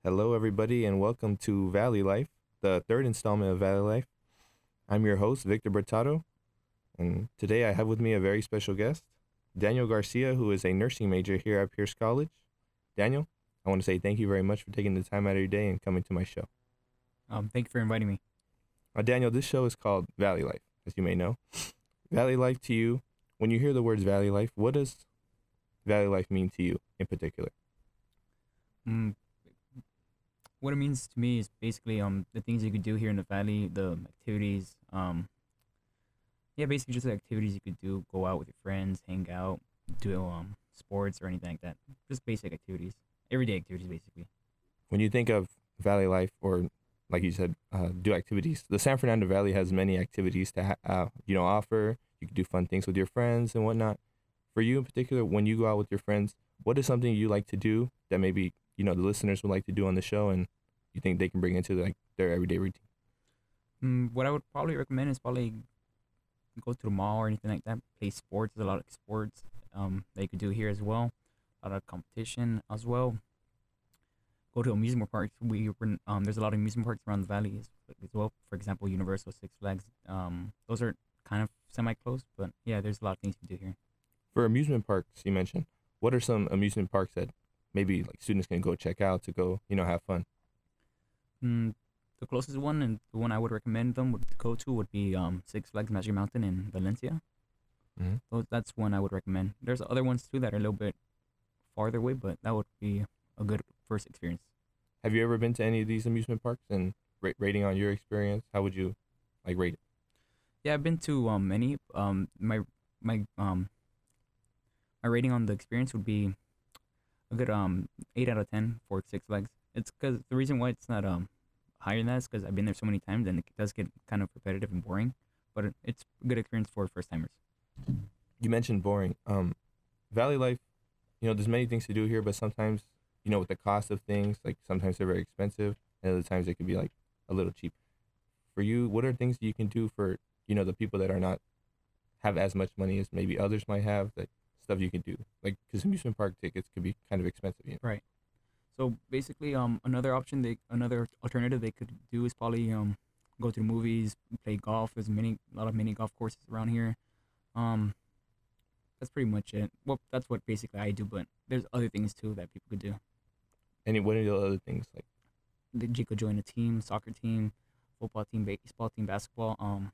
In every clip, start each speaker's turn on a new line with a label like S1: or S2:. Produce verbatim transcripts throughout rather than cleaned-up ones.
S1: Hello, everybody, and welcome to Valley Life, the third installment of Valley Life. I'm your host, Victor Bertato, and today I have with me a very special guest, Daniel Garcia, who is a nursing major here at Pierce College. Daniel, I want to say thank you very much for taking the time out of your day and coming to my show.
S2: Um, thank you for inviting me.
S1: Now, Daniel, this show is called Valley Life, as you may know. Valley Life to you, when you hear the words Valley Life, what does Valley Life mean to you in particular?
S2: Mm, what it means to me is basically um the things you could do here in the valley, the activities. Um, yeah, basically just the activities you could do. Go out with your friends, hang out, do um sports or anything like that. Just basic activities, everyday activities, basically.
S1: When you think of Valley Life, or like you said, uh, do activities, the San Fernando Valley has many activities to ha- uh, you know offer. You can do fun things with your friends and whatnot. For you in particular, when you go out with your friends, what is something you like to do that maybe you know the listeners would like to do on the show, and you think they can bring into like their everyday routine?
S2: Mm, what I would probably recommend is probably go to the mall or anything like that. Play sports. There's a lot of sports um that you could do here as well. A lot of competition as well. Go to amusement parks. We were- um there's a lot of amusement parks around the valley as, as well. For example, Universal, Six Flags. Um, those are kind of semi close, but yeah, there's a lot of things to do here.
S1: For amusement parks, you mentioned, what are some amusement parks that maybe like students can go check out to go you know have fun?
S2: Mm, the closest one and the one I would recommend them would go to would be um Six Flags Magic Mountain in Valencia.
S1: Mm-hmm.
S2: Those that's one I would recommend. There's other ones too that are a little bit farther away, but that would be a good first experience.
S1: Have you ever been to any of these amusement parks, and ra- rating on your experience, how would you like rate it?
S2: Yeah, I've been to um many. Um, my my um my rating on the experience would be a good um eight out of ten for Six Flags. It's because the reason why it's not um higher than that is because I've been there so many times and it does get kind of repetitive and boring. But it, it's a good experience for first timers.
S1: You mentioned boring. Um, Valley Life, you know, there's many things to do here, but sometimes, you know, with the cost of things, like sometimes they're very expensive, and other times they could be like a little cheap. For you, what are things that you can do for, you know, the people that are not have as much money as maybe others might have, like stuff you can do, like because amusement park tickets could be kind of expensive, you know.
S2: Right. So basically, um, another option they another alternative they could do is probably um go to the movies, play golf. There's many a lot of mini golf courses around here. Um, that's pretty much it. Well, that's what basically I do, but there's other things too that people could do.
S1: And what are the other things like?
S2: They you could join a team, soccer team, football team, baseball team, basketball. Um,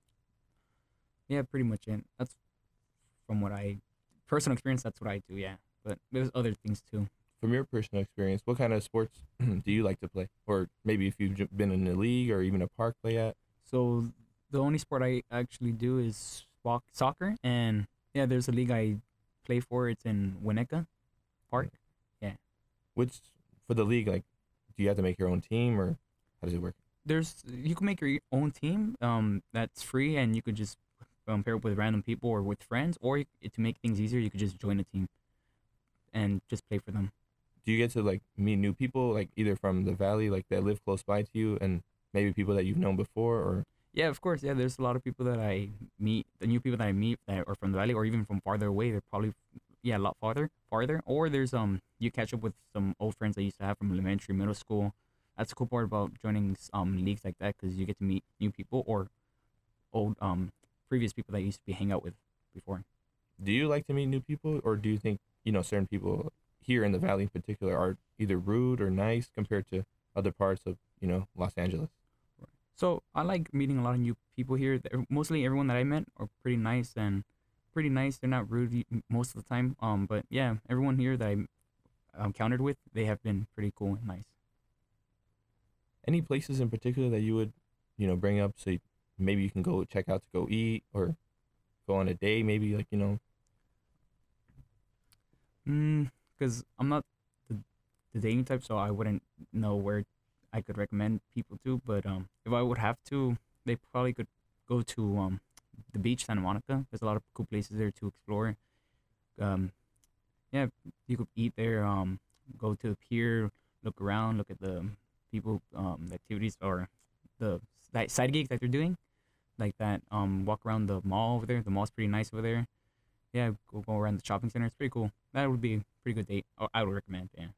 S2: yeah, pretty much it. That's from what I personal experience. That's what I do. Yeah, but there's other things too.
S1: From your personal experience, what kind of sports do you like to play, or maybe if you've j- been in a league or even a park play at?
S2: So the only sport I actually do is walk soccer, and yeah, there's a league I play for. It's in Winnetka Park. Yeah,
S1: Which for the league, like, do you have to make your own team, or how does it work?
S2: there's you can make your own team. Um, that's free, and you could just um, pair up with random people or with friends, or you, to make things easier, you could just join a team and just play for them.
S1: Do you get to like meet new people, like either from the valley, like that live close by to you, and maybe people that you've known before, or
S2: Yeah, of course. Yeah, there's a lot of people that I meet, the new people that I meet that are from the valley or even from farther away. They're probably yeah a lot farther, farther. Or there's um you catch up with some old friends I used to have from elementary, middle school. That's the cool part about joining s- um leagues like that because you get to meet new people or old um previous people that you used to be hang out with before.
S1: do you like to meet new people, or do you think you know certain people here in the valley in particular are either rude or nice compared to other parts of you know Los Angeles?
S2: Right. So I like meeting a lot of new people here. They're- Mostly everyone that I met are pretty nice and pretty nice. They're not rude y- most of the time. Um, but yeah, everyone here that I um, encountered with, they have been pretty cool and nice.
S1: Any places in particular that you would you know bring up, so you, maybe you can go check out to go eat or go on a day, maybe like you know.
S2: Mm, because I'm not the, the dating type, so I wouldn't know where I could recommend people to. But um, if I would have to, they probably could go to um the beach, Santa Monica. There's a lot of cool places there to explore. Um, yeah, you could eat there. Um, go to the pier, look around, look at the people, um, the activities or the si- side gigs that they're doing, like that. Um, walk around the mall over there. The mall's pretty nice over there. Yeah, go go around the shopping center. It's pretty cool. That would be a pretty good date. Oh, I would recommend. Yeah.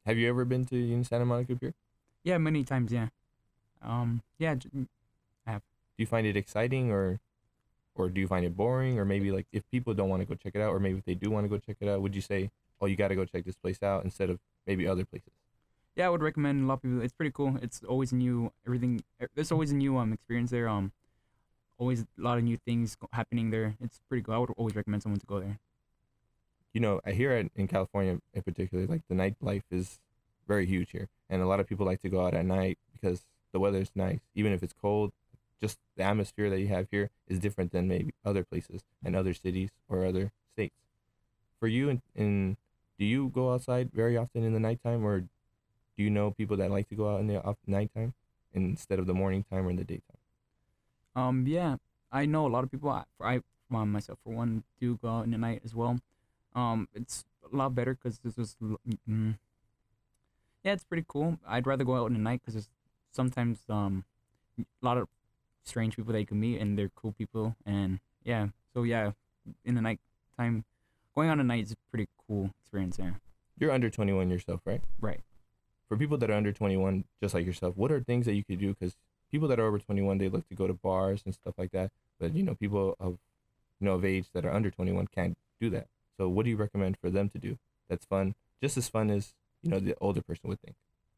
S1: Have you ever been to Union Santa Monica Pier?
S2: Yeah, many times. Yeah. Um. Yeah. j- I have.
S1: Do you find it exciting, or or do you find it boring, or maybe like if people don't want to go check it out, or maybe if they do want to go check it out, would you say, oh, you got to go check this place out instead of maybe other places?
S2: Yeah, I would recommend a lot of people. It's pretty cool. It's always a new everything. e- There's always a new um experience there. Um, always a lot of new things go- happening there. It's pretty cool. I would always recommend someone to go there.
S1: You know, I hear it in California in particular, like the nightlife is very huge here, and a lot of people like to go out at night because the weather is nice, even if it's cold. Just the atmosphere that you have here is different than maybe other places and other cities or other states. For you, in, in do you go outside very often in the nighttime, or do you know people that like to go out in the off- nighttime instead of the morning time or in the daytime?
S2: Um, yeah, I know a lot of people. I, I um, myself for one do go out in the night as well. Um, it's a lot better because this was l- mm, yeah, it's pretty cool. I'd rather go out in the night because there's sometimes um a lot of strange people that you can meet and they're cool people and yeah. So yeah, in the night time, going on a night is a pretty cool experience. Yeah,
S1: You're under twenty-one yourself, right?
S2: right.
S1: For people that are under twenty-one, just like yourself, what are things that you could do? Because people that are over twenty-one, they look to go to bars and stuff like that. But you know, people of you know of age that are under twenty-one can't do that. So what do you recommend for them to do? That's fun, just as fun as you know the older person would think.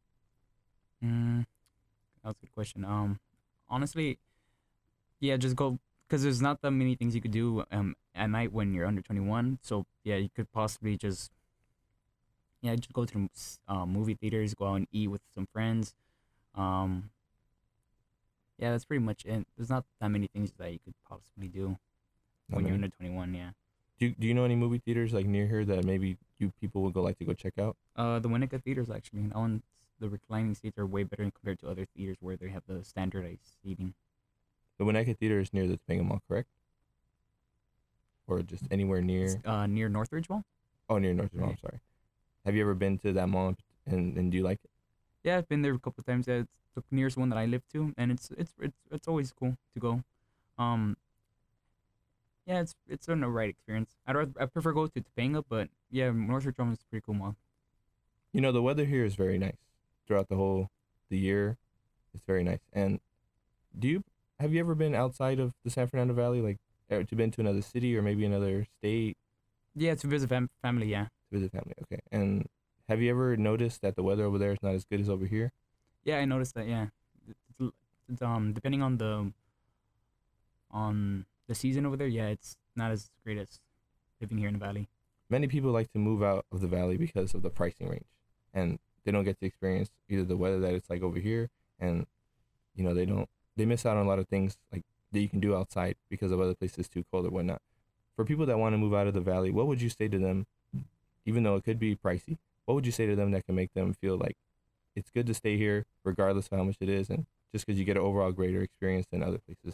S2: Mm, that was a good question. Um, honestly, yeah, just go because there's not that many things you could do um at night when you're under twenty-one. So yeah, you could possibly just yeah just go to the s- uh, movie theaters, go out and eat with some friends. Um, yeah, that's pretty much it. There's not that many things that you could possibly do
S1: Not
S2: when you're
S1: many.
S2: under twenty-one. Yeah.
S1: Do you, Do you know any movie theaters like near here that maybe you people would go like to go check out?
S2: Uh, the Winnica theaters actually, that one's the reclining seats are way better compared to other theaters where they have the standardized seating.
S1: The Winnetka Theater is near the Topanga Mall, correct? Or just anywhere
S2: It's
S1: near?
S2: uh near Northridge Mall.
S1: Oh, near North Mall. I'm
S2: Right.
S1: sorry. Have you ever been to that mall and and do you like it?
S2: Yeah, I've been there a couple of times. Yeah, it's the nearest one that I live to, and it's it's it's it's always cool to go. Um, yeah, it's it's an alright experience. I'd rather, I prefer go to Topanga, but yeah, Northridge Mall is a pretty cool mall.
S1: You know, the weather here is very nice throughout the whole the year. It's very nice. And do you have you ever been outside of the San Fernando Valley, like uh, to been to another city or maybe another state
S2: Yeah, to visit fam- family. Yeah,
S1: to visit family? Okay. And have you ever noticed that the weather over there is not as good as over here?
S2: yeah, I noticed that. Yeah, it's, l- it's, um depending on the on the season over there. Yeah, it's not as great as living here in the valley.
S1: Many people like to move out of the valley because of the pricing range, and they don't get to experience either the weather that it's like over here, and you know they don't they miss out on a lot of things like that you can do outside because of other places too cold or whatnot. For people that want to move out of the valley, what would you say to them, even though it could be pricey? What would you say to them that can make them feel like it's good to stay here regardless of how much it is, and just because you get an overall greater experience than other places?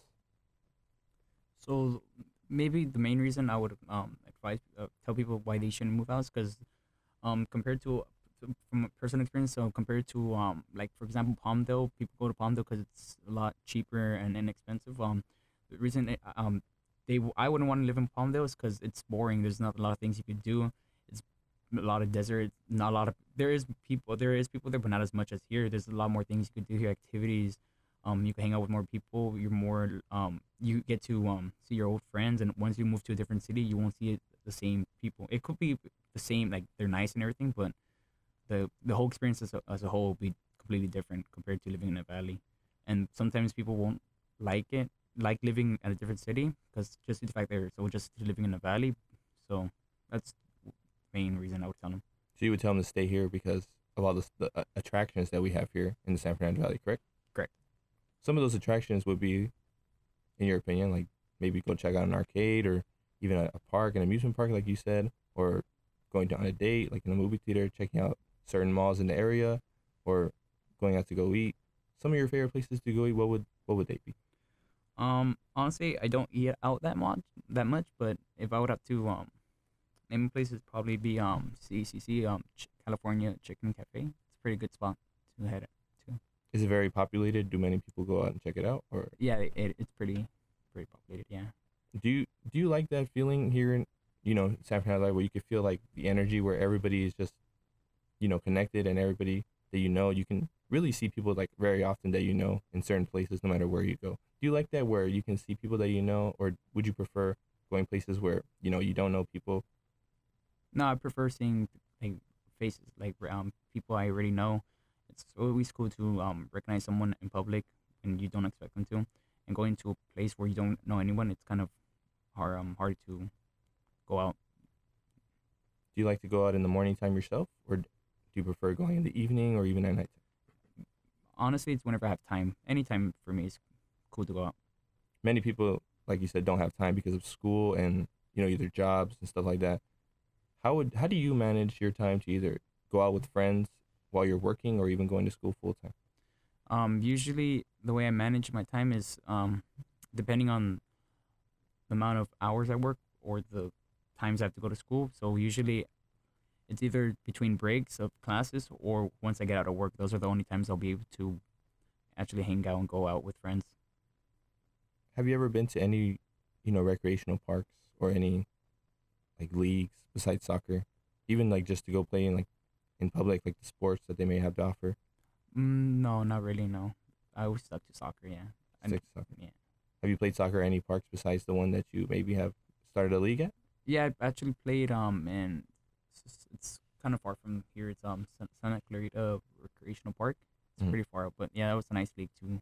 S2: So maybe the main reason I would um advise uh, tell people why they shouldn't move out is because um compared to to- from a personal experience, so compared to um like for example Palmdale, people go to Palmdale because it's a lot cheaper and inexpensive. Um, the reason it, um they w- I wouldn't want to live in Palmdale is because it's boring. There's not a lot of things you could do. It's a lot of desert. Not a lot of there is people there is people there, but not as much as here. There's a lot more things you could do here, activities. Um, you can hang out with more people. You're more um you get to um see your old friends, and once you move to a different city, you won't see it, the same people. It could be the same, like they're nice and everything, but the the whole experience as a, as a whole will be completely different compared to living in a valley. And sometimes people won't like it, like living in a different city, because just the fact they're so just living in a valley. So that's the main reason I would tell them.
S1: So you would tell them to stay here because of all the, the uh, attractions that we have here in the San Fernando Valley, correct?
S2: Correct.
S1: Some of those attractions would be, in your opinion, like maybe go check out an arcade or even a, a park, an amusement park, like you said, or going to on a date, like in a movie theater, checking out certain malls in the area, or going out to go eat. Some of your favorite places to go eat, what would what would they be?
S2: Um, honestly, I don't eat out that much, that much. But if I would have to um name a place, it'd probably be um C C C, um Ch- California Chicken Cafe. It's a pretty good spot to head to.
S1: Is it very populated? Do many people go out and check it out, or
S2: Yeah, it, it it's pretty pretty populated. Yeah.
S1: do you do you like that feeling here in you know San Fernando Valley where you could feel like the energy where everybody is just you know, connected and everybody that you know, you can really see people like very often that you know in certain places, no matter where you go. Do you like that where you can see people that you know, or would you prefer going places where you know you don't know people?
S2: No, I prefer seeing like faces, like um people I already know. It's always cool to um recognize someone in public when you don't expect them to, and going to a place where you don't know anyone. It's kind of hard um hard to go out.
S1: Do you like to go out in the morning time yourself, or do you prefer going in the evening or even at night?
S2: Honestly, it's whenever I have time. Anytime for me is cool to go out.
S1: Many people, like you said, don't have time because of school and you know either jobs and stuff like that. How would how do you manage your time to either go out with friends while you're working or even going to school full time?
S2: Um, usually the way I manage my time is um depending on the amount of hours I work or the times I have to go to school. So usually it's either between breaks of classes or once I get out of work. Those are the only times I'll be able to actually hang out and go out with friends.
S1: Have you ever been to any, you know, recreational parks or any like leagues besides soccer, even like just to go play in like in public, like the sports that they may have to offer?
S2: Mm, no, not really. No, I always stuck to soccer. Yeah, and
S1: Stick to soccer.
S2: yeah,
S1: Have you played soccer at any parks besides the one that you maybe have started a league at?
S2: yeah. I actually played um in it's, it's kind of far from here. It's um San- Santa Clarita Recreational Park. It's
S1: Mhm.
S2: pretty far out, but yeah, that was a nice league to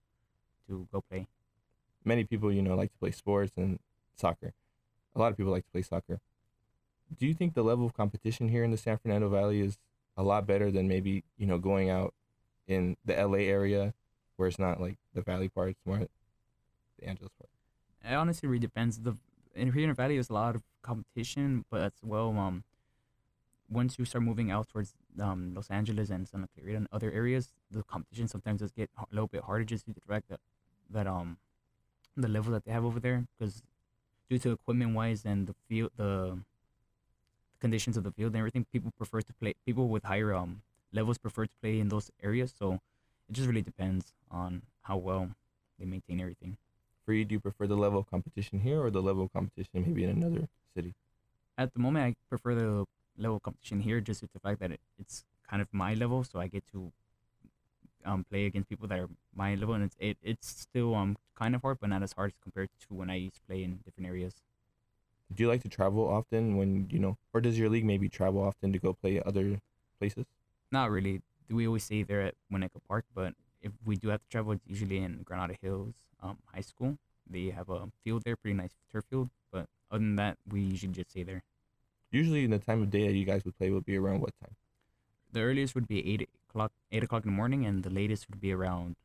S2: to go play.
S1: Many people, you know, like to play sports and soccer. A lot of people like to play soccer. Do you think the level of competition here in the San Fernando Valley is a lot better than maybe, you know, going out in the L A area where it's not like the valley part, it's more the Angeles part?
S2: It honestly really depends. The in here in the valley, there's a lot of competition, but as well, um, once you start moving out towards um Los Angeles and Santa Clarita and other areas, the competition sometimes does get a little bit harder just due to the fact that that um the level that they have over there because due to equipment wise and the field the conditions of the field and everything, people prefer to play. People with higher um levels prefer to play in those areas. So it just really depends on how well they maintain everything.
S1: For you, do you prefer the level of competition here or the level of competition maybe in another city?
S2: At the moment, I prefer the level of competition here just with the fact that it, it's kind of my level, so I get to um play against people that are my level, and it's it, it's still um kind of hard, but not as hard as compared to when I used to play in different areas.
S1: Do you like to travel often when, you know, or does your league maybe travel often to go play other places?
S2: Not really. We always stay there at Winnetka Park, but if we do have to travel, it's usually in Granada Hills um, High School. They have a field there, pretty nice turf field. But other than that, we usually just stay there.
S1: Usually, in the time of day that you guys would play would be around what time?
S2: The earliest would be eight o'clock, eight o'clock in the morning, and the latest would be around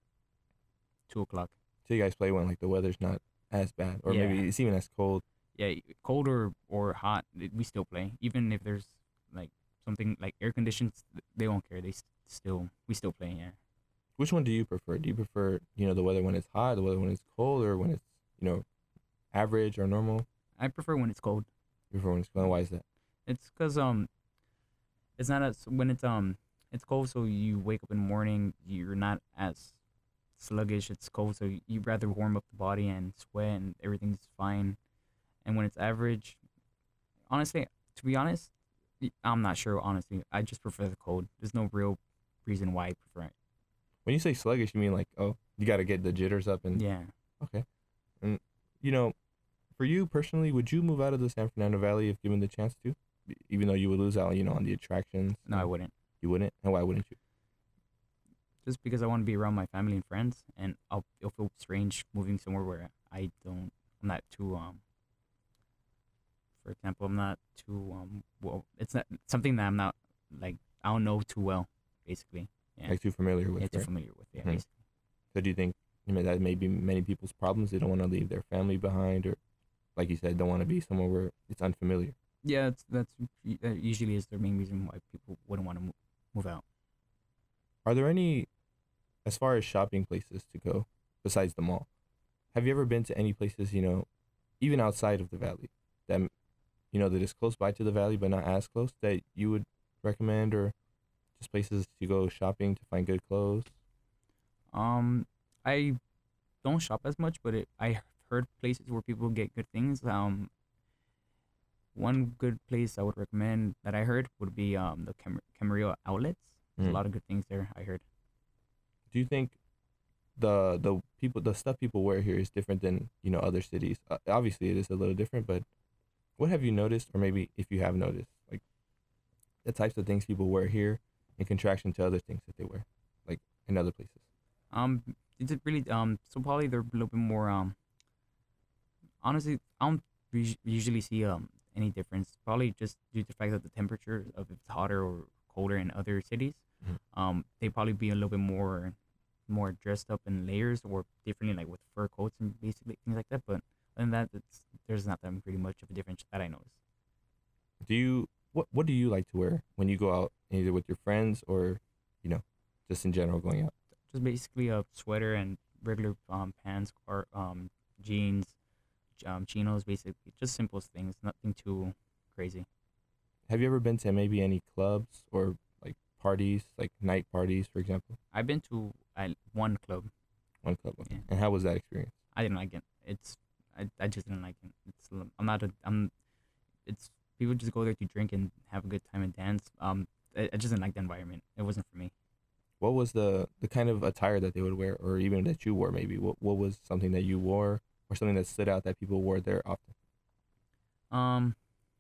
S2: two o'clock.
S1: So you guys play when like the weather's not as bad, or
S2: Yeah,
S1: maybe it's even as cold.
S2: yeah, cold or, or hot, th- we still play. Even if there's like something like air conditions, th- they won't care. They s- still, we still play. Yeah.
S1: Which one do you prefer? Do you prefer, you know, the weather when it's hot, the weather when it's cold, or when it's, you know, average or normal?
S2: I prefer when it's cold.
S1: You prefer when it's cold. Why is that?
S2: It's because um it's not as when it's um it's cold, so you wake up in the morning, you're not as sluggish. It's cold, so you rather warm up the body and sweat, and everything's fine. And when it's average, honestly, to be honest, y- I'm not sure. Honestly, I just prefer the cold. There's no real reason why I prefer it.
S1: When you say sluggish, you mean like, oh, you got to get the jitters up and
S2: Yeah,
S1: okay. And you know, for you personally, would you move out of the San Fernando Valley if given the chance to? E- Even though you would lose out, you know, on the attractions.
S2: no, I
S1: and
S2: wouldn't.
S1: You wouldn't? And why wouldn't you?
S2: Just because I want to be around my family and friends, and I'll it'll feel strange moving somewhere where I don't. I'm not too um. For example, I'm not too um. Well, it's not something that I'm not like I don't know too well. Basically, yeah,
S1: Like too familiar with,
S2: yeah, too
S1: right?
S2: familiar with. Yeah,
S1: Mhm.
S2: basically.
S1: So do you think, you know, that may be many people's problems? They don't want to leave their family behind, or like you said, don't want to be somewhere where it's unfamiliar.
S2: Yeah, that's that's u- that usually is the main reason why people wouldn't want to move, move out.
S1: Are there any, as far as shopping places to go, besides the mall? Have you ever been to any places, you know, even outside of the valley, that you know that is close by to the valley but not as close, that you would recommend, or just places to go shopping to find good clothes?
S2: Um, I don't shop as much, but it, I heard places where people get good things. Um, One good place I would recommend that I heard would be um the Cam- Camarillo outlets. There's a
S1: Mm.
S2: lot of good things there. I heard.
S1: Do you think the the people the stuff people wear here is different than you know other cities? Uh, obviously, it is a little different, but what have you noticed, or maybe if you have noticed, like the types of things people wear here in contraction to other things that they wear, like in other places?
S2: Um, it's really um so probably they're a little bit more um honestly I don't us- usually see um any difference. Probably just due to the fact that the temperature of if it's hotter or colder in other cities.
S1: Mhm.
S2: Um, they probably be a little bit more more dressed up in layers or differently like with fur coats and basically things like that. But other than that, it's there's not that really much of a difference that I notice.
S1: Do you what what do you like to wear when you go out, either with your friends or, you know, just in general going out?
S2: Just basically a sweater and regular um pants or um jeans, j- um chinos, basically just simple things, nothing too crazy.
S1: Have you ever been to maybe any clubs or like parties, like night parties, for example?
S2: I've been to I, one club.
S1: One club, okay.
S2: Yeah,
S1: And how was that experience?
S2: I didn't like it. It's I, I just didn't like it. It's l- I'm not a I'm it's people just go there to drink and have a good time and dance. Um, I, I just didn't like the environment. It wasn't for me.
S1: What was the the kind of attire that they would wear, or even that you wore? Maybe what what was something that you wore, or something that stood out that people wore there often?
S2: Um,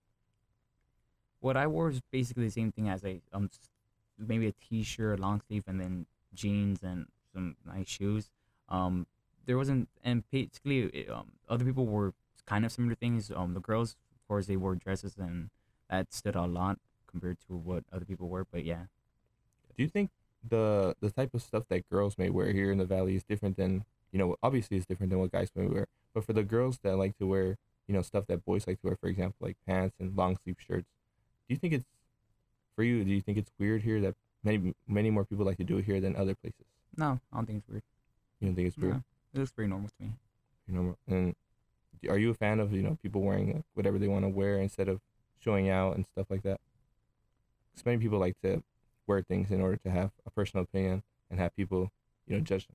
S2: what I wore is basically the same thing as a um s- maybe a t-shirt, long sleeve, and then jeans and some nice shoes. Um, there wasn't and basically it, um other people wore kind of similar things. Um, the girls, of course, they wore dresses and that stood out a lot compared to what other people wore. But yeah,
S1: Do you think the the type of stuff that girls may wear here in the valley is different than, you know, obviously it's different than what guys may wear, but for the girls that like to wear, you know, stuff that boys like to wear, for example, like pants and long sleeve shirts, do you think it's for you? Do you think it's weird here that many many more people like to do it here than other places?
S2: no, I don't think it's weird.
S1: You don't think it's weird?
S2: No, it looks very normal to me.
S1: You know, and are you a fan of, you know, people wearing like, whatever they want to wear instead of showing out and stuff like that? Because many people like to wear things in order to have a personal opinion and have people, you know, judge them.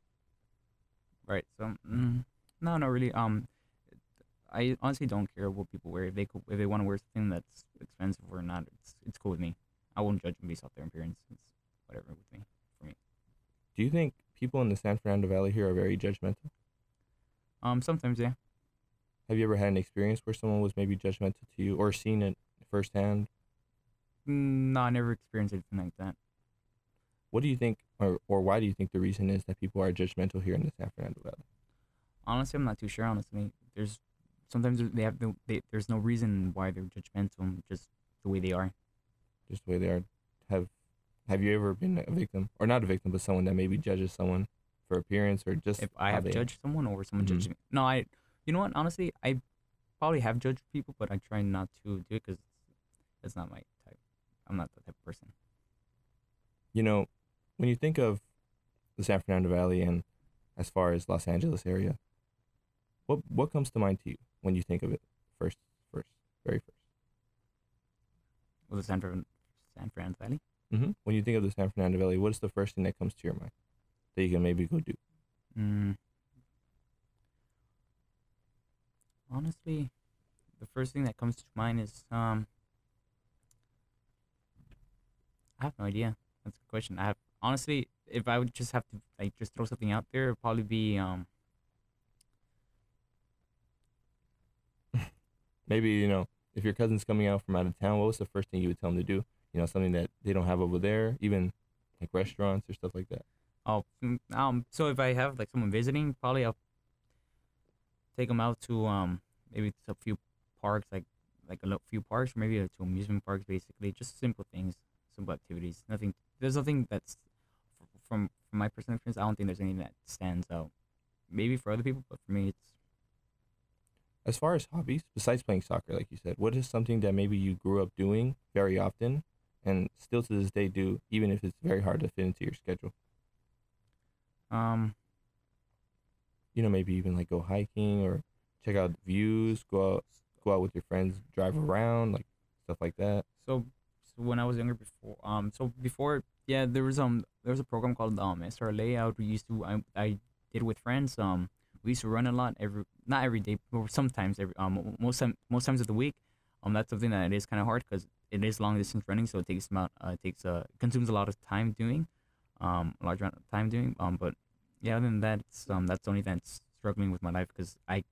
S2: Right. So, mm, no, not really. Um, I honestly don't care what people wear. If they co- if they want to wear something that's expensive or not, it's it's cool with me. I won't judge them based off their appearance. It's whatever with me. For me.
S1: Do you think people in the San Fernando Valley here are very judgmental?
S2: Um, sometimes yeah.
S1: Have you ever had an experience where someone was maybe judgmental to you or seen it firsthand?
S2: Mm, no, I never experienced anything like that.
S1: What do you think, or, or why do you think the reason is that people are judgmental here in the San Fernando Valley?
S2: Honestly, I'm not too sure. Honestly, there's sometimes they have no, they, there's no reason why they're judgmental. Just the way they are.
S1: Just the way they are. Have Have you ever been a victim, or not a victim, but someone that maybe judges someone for appearance or just
S2: If I
S1: how
S2: have
S1: they are?
S2: judged someone or someone
S1: Mhm.
S2: judges me, no, I. You know what? Honestly, I probably have judged people, but I try not to do it because it's not my type. I'm not that type of person.
S1: You know, when you think of the San Fernando Valley and as far as Los Angeles area, what what comes to mind to you when you think of it first, first, very first?
S2: With the San Fran, San Fran Valley.
S1: Mm-hmm. When you think of the San Fernando Valley, what is the first thing that comes to your mind that you can maybe go do?
S2: Mm, honestly, the first thing that comes to mind is um, I have no idea. That's a good question. I have honestly, if I would just have to like just throw something out there, it'd probably be um,
S1: Maybe, you know, if your cousin's coming out from out of town, what was the first thing you would tell them to do? You know, something that they don't have over there, even like restaurants or stuff like that.
S2: oh, mm, um. So if I have like someone visiting, probably I'll take them out to um maybe to a few parks, like like a lo- few parks, or maybe uh, to amusement parks. Basically, just simple things, simple activities. Nothing. There's nothing that's f- from from my personal experience. I don't think there's anything that stands out. Maybe for other people, but for me, it's
S1: As far as hobbies, besides playing soccer, like you said, what is something that maybe you grew up doing very often and still to this day do, even if it's very hard to fit into your schedule?
S2: um.
S1: You know, maybe even like go hiking or check out views, go out, go out with your friends, drive around, like stuff like that.
S2: So, so when I was younger, before um, so before yeah, there was um there was a program called um S R L A. I would we used to I I did with friends. Um, we used to run a lot every not every day, but sometimes every um mo- most time most times of the week. Um, that's something that it is kind of hard because it is long distance running, so it takes amount uh, it takes uh consumes a lot of time doing, um, a large amount of time doing. Um, but yeah, other than that, it's, um, that's the only thing that's struggling with my life because I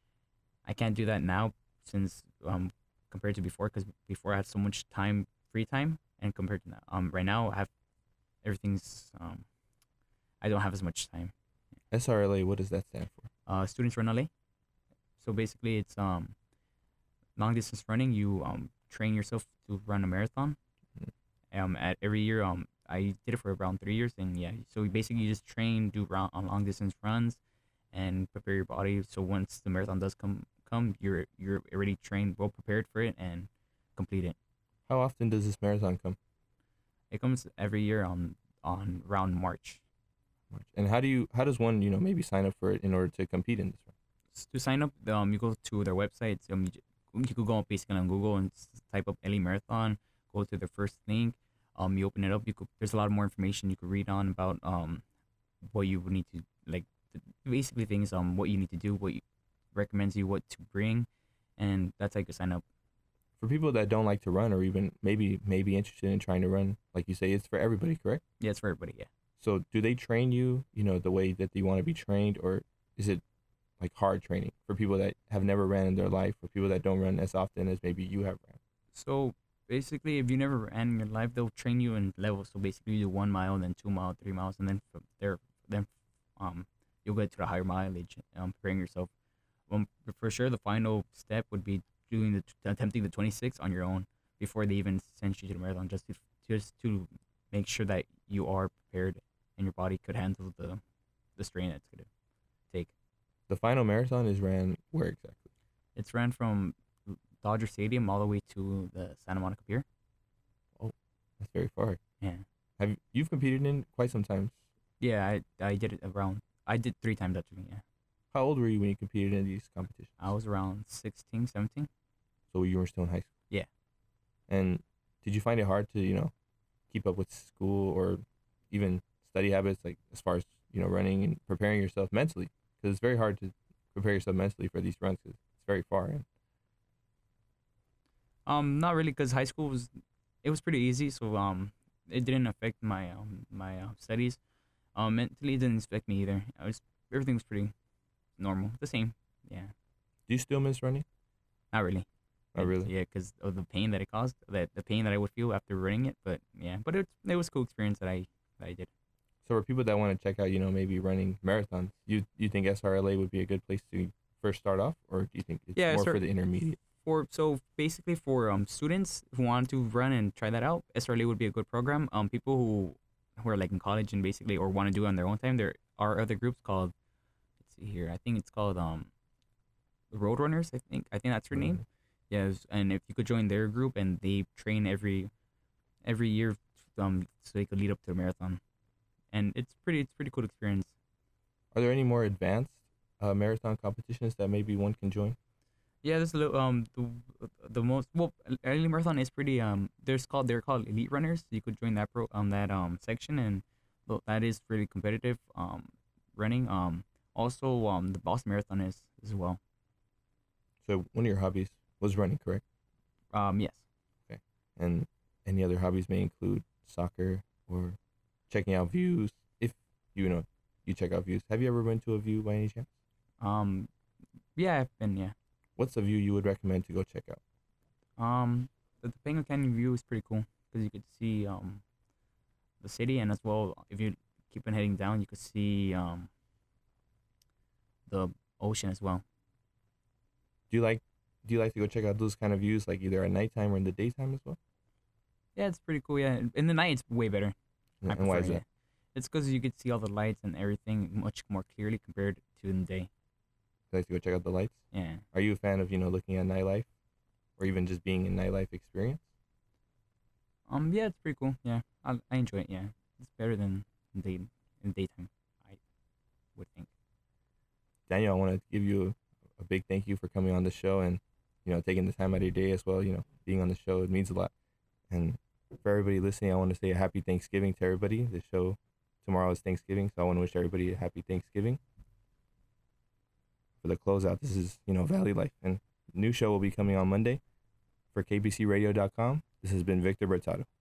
S2: I can't do that now since um compared to before because before I had so much time free time and compared to now um right now I have everything's um I don't have as much time.
S1: S R L A, what does that stand for?
S2: Uh, students run L A. So basically, it's um long distance running. You um train yourself to run a marathon.
S1: Mhm.
S2: Um, at every year um I did it for around three years and yeah. So basically, you just train, do round on long distance runs, and prepare your body. So once the marathon does come come, you're you're already trained, well prepared for it, and complete it.
S1: How often does this marathon come?
S2: It comes every year on on around March.
S1: March. And how do you how does one, you know, maybe sign up for it in order to compete in this one?
S2: S- To sign up, um, you go to their website. Um, you, j- you could go basically on Google and s- type up L A Marathon. Go to the first link. Um, you open it up. You could. There's a lot more information you could read on about um what you would need to like. th- Basically, things um what you need to do, what you, recommends you what to bring, and that's how you could sign up.
S1: For people that don't like to run or even maybe maybe interested in trying to run, like you say, it's for everybody, correct?
S2: Yeah, it's for everybody. Yeah.
S1: So do they train you, you know, the way that you want to be trained, or is it like hard training for people that have never ran in their life, or people that don't run as often as maybe you have ran?
S2: So basically, if you never ran in your life, they'll train you in levels. So basically, you do one mile, then two mile, three miles, and then from there, then um, you'll get to the higher mileage. Um, preparing yourself. Um, for sure, the final step would be doing the attempting the twenty-six on your own before they even send you to the marathon, just to just to make sure that you are prepared and your body could handle the the strain that's gonna take.
S1: The final marathon is ran where exactly?
S2: It's ran from Dodger Stadium all the way to the Santa Monica Pier.
S1: Oh, that's very far.
S2: Yeah.
S1: Have you, you've competed in quite some times?
S2: Yeah, I I did it around. I did three times actually. Yeah,
S1: How old were you when you competed in these competitions?
S2: I was around sixteen, seventeen.
S1: So you were still in high school.
S2: Yeah.
S1: And did you find it hard to, you know, keep up with school or even study habits, like as far as, you know, running and preparing yourself mentally? Because it's very hard to prepare yourself mentally for these runs because it's very far. And
S2: Um, not really, cause high school was it was pretty easy, so um, it didn't affect my um my uh, studies. Um, mentally, it didn't affect me either. I was everything was pretty normal, the same. Yeah,
S1: do you still miss running?
S2: not really.
S1: Not
S2: It-
S1: really.
S2: Yeah, cause of the pain that it caused, that the pain that I would feel after running it. But yeah, but it it was a cool experience that I that I did.
S1: So for people that want to check out, you know, maybe running marathons, you you think S R L A would be a good place to first start off, or do you think it's
S2: Yeah,
S1: more
S2: sir.
S1: for the intermediate?
S2: For so basically for um students who want to run and try that out, S R L A would be a good program. Um, people who who are like in college and basically or want to do it on their own time, there are other groups called. Let's see here. I think it's called um Roadrunners. I think I think that's her name. Yes, and if you could join their group and they train every every year, um, so they could lead up to a marathon, and it's pretty it's pretty cool experience.
S1: Are there any more advanced uh, marathon competitions that maybe one can join?
S2: Yeah, there's a little um the the most well early marathon is pretty um there's called they're called elite runners. You could join that pro um that um section and tho- that is really competitive um running um also um the Boston Marathon is as well.
S1: So one of your hobbies was running, correct?
S2: Um yes.
S1: Okay. And any other hobbies may include soccer or checking out views. If you know you check out views, have you ever been to a view by any chance?
S2: Um yeah I've been yeah
S1: What's a view you would recommend to go check out?
S2: um the, the Penguin Canyon view is pretty cool because you could see um the city and as well if you keep on heading down you could see um the ocean as well.
S1: Do you like do you like to go check out those kind of views, like either at nighttime or in the daytime as well?
S2: Yeah, it's pretty cool. Yeah, in the night it's way better.
S1: And,
S2: I
S1: and why
S2: prefer,
S1: is that?
S2: yeah. It's because you could see all the lights and everything much more clearly compared to in the day.
S1: You like to go check out the lights?
S2: Yeah.
S1: Are you a fan of, you know, looking at nightlife or even just being in nightlife experience?
S2: Um. Yeah, it's pretty cool. Yeah, I I enjoy it. Yeah, it's better than in day in daytime. I would think.
S1: Daniel, I want to give you a, a big thank you for coming on the show and, you know, taking the time out of your day as well, you know, being on the show. It means a lot. And for everybody listening, I want to say a happy Thanksgiving to everybody. The show tomorrow is Thanksgiving, so I want to wish everybody a happy Thanksgiving. For the closeout, this is, you know, Valley Life. And new show will be coming on Monday. for K B C radio dot com, this has been Victor Bertato.